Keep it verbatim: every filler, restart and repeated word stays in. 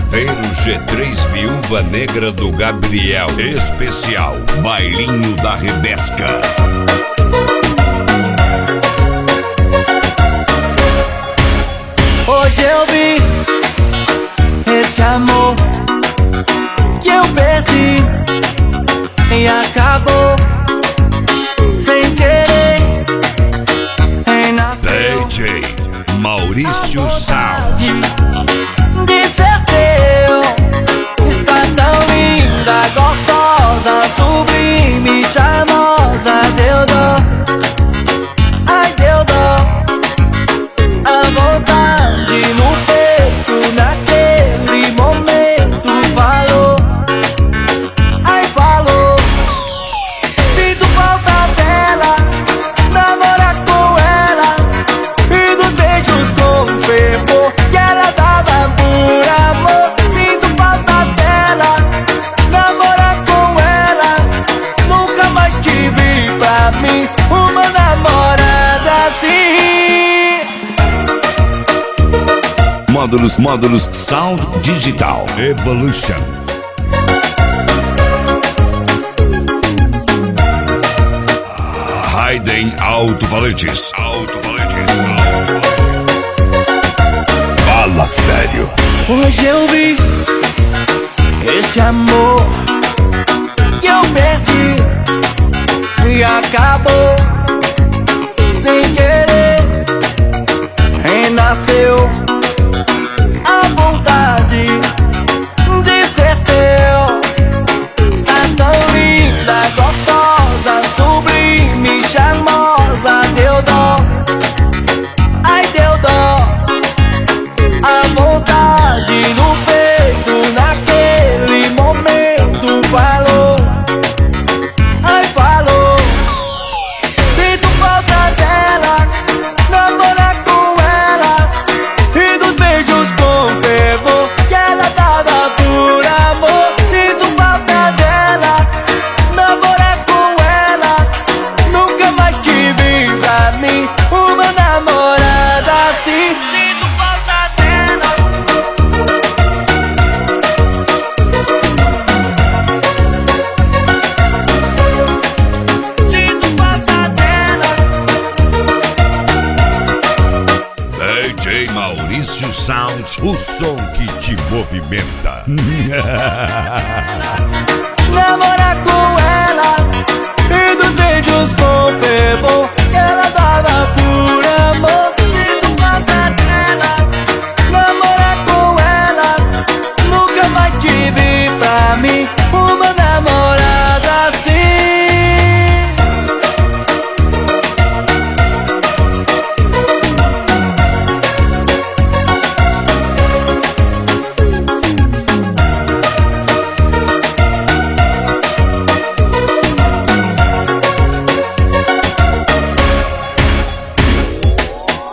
Chaveiro G três Viúva Negra do Gabriel. Especial Bailinho da Rebesca. Hoje eu vi esse amor que eu perdi e acabou sem querer. D J Maurício Sound. De ser teu, está tão linda, gostosa, sublime, charmosa. Deu dó, ai deu dó, a vontade no peito naquele momento falou, ai falou. Sinto falta dela, namorar com ela e dos beijos com fervor que ela dava por amor. Sinto falta dela, namorar com ela, nunca mais tive pra mim uma namorada assim. Módulos, módulos Sound Digital Evolution. Hayden Alto-Falantes. Alto-Falantes. Alto-Falantes. Fala sério. Hoje eu vi esse amor que eu perdi e acabou sem querer. Renasceu a vontade de ser teu. Está tão linda, gostosa, sublime, charmosa. Deu dó, ai deu dó, a vontade no peito naquele momento falou, ai falou. Sinto falta dela, namorar com ela e dos beijos com fervor que ela dava por amor. Sinto falta dela, namorar com ela, nunca mais tive pra mim uma namorada assim. Sinto falta dela, sinto falta dela. D J Maurício Sound, o som que te movimenta. Namorar com ela e dos beijos com